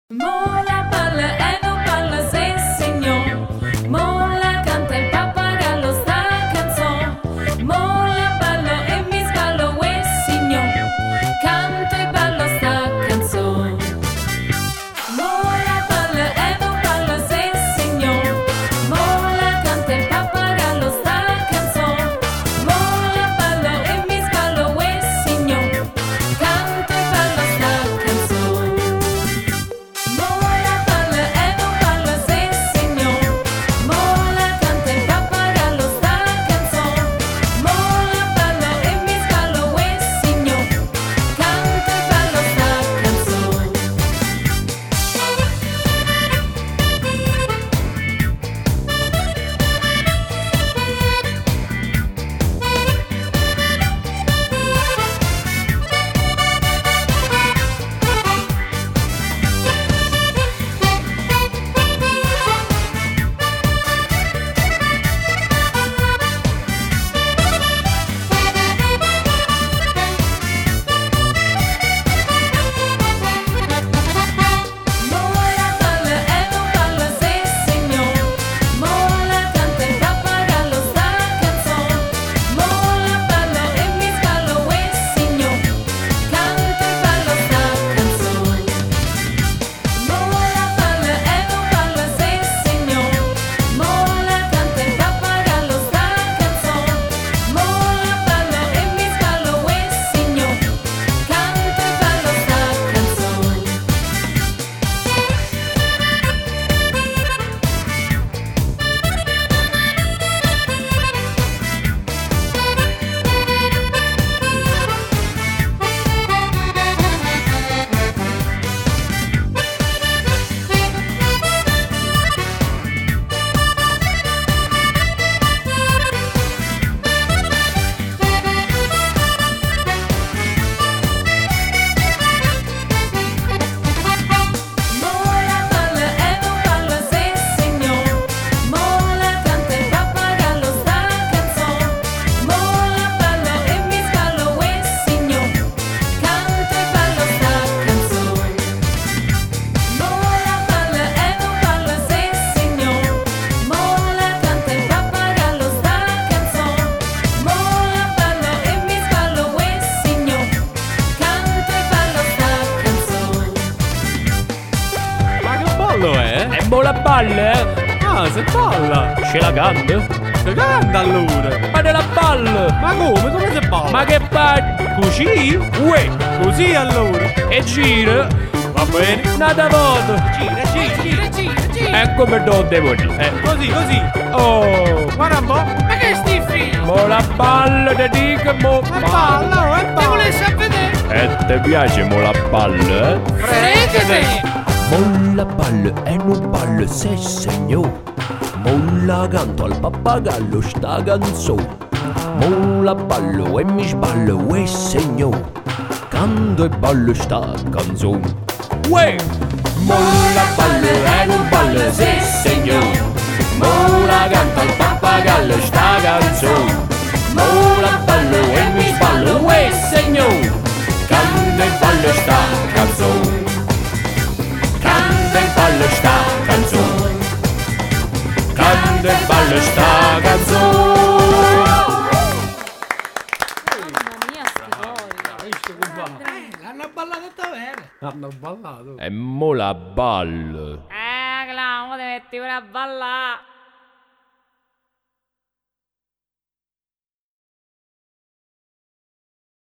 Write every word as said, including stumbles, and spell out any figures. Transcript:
Mola palla e non palla se signor. Mola canta il pappagallo sta canzone. Mola ballo e mi sballo e signor. Canto e ballo sta canzone. Mola palla e non palla se signor. Mola canta il pappagallo sta canzone. Mola ballo e mi sballo e signor. Canto e ballo sta canzone. Mola palla e non palla se signor. Mola canta il pappagallo sta canzone. Mola ballo e mi sballo e signor. Canto e ballo sta canzone. Mola palla e non palla se signor. Mola canta il pappagallo sta canzone. Mola ballo e mi sballo e signor. Canto e ballo sta canzone. Mola palla e non palla se signor. Mola canta il pappagallo sta canzone. Mola ballo e mi sballo e signor. Canto e ballo sta canzone. Mola palla e non palla se signor. Mola canta il pappagallo sta canzone. Mola ballo e mi sballo e signor. Canto e ballo sta canzone. Mola palla e non palla se signor. Mola canta il pappagallo sta canzone. Mola ballo e mi sballo e signor. Canto e ballo sta canzone. Ma che ballo è? E mola balle? Ah, se balla! Ce la canta? Se canta allora! Ma della balle! Ma come? Come si balla? Ma che fa? Così? Uè! così allora! E gira! Va bene! Nada voto! Gira, gira, gira, gira, gira! E come non devo dire? Eh, così, così! Oh! Guarda un po'! Ma che sti figli? Mola balle, te dico mo! Ma balla, oh, è balla! Ti volessi a vedere? E te piace mola balle? Eh? Fregate! Molla balle e non balle se signor. Molla canto al pappagallo sta canzone. Molla ballo e mi sballo e signor. Canto e ballo sta canzone. Uè! Molla balle e non balle se signor. Molla canto al pappagallo sta canzone. Molla ballo e mi sballo e signor. Canto e ballo sta canzone. Canto e ballo sta canzone. Canto e ballo sta canzone. Mamma mia, sti voi. L'hanno ballato davvero! L'hanno ballato! E mola balle! Eh, Clau, ti metti pure a ballare.